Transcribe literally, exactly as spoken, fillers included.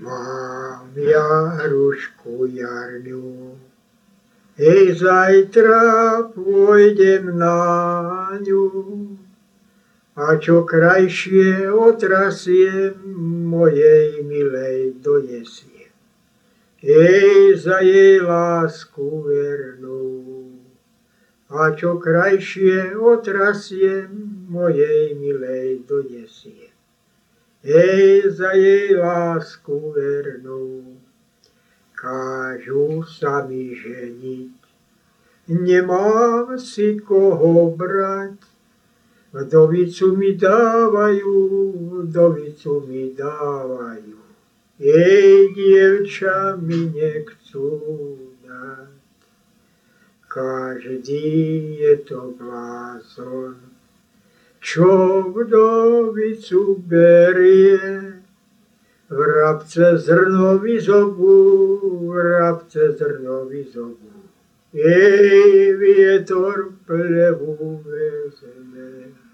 Mám Jarušku jarňu, hej, zajtra pôjdem na ňu, a čo krajšie otrasiem, mojej milej donesiem, hej, za jej lásku vernú. A čo krajšie otrasiem, mojej milej donesiem, hej, za jej lásku vernú. Kážu sa mi ženiť, nemám si koho brať, vdovicu mi dávajú, vdovicu mi dávajú, jej dievča mi nechcú dať. Každý je to blázon, čo vdovicu berie, vrabce zrno vyzobú, vrabce zrno vyzobú, jej vietor plevu vezme.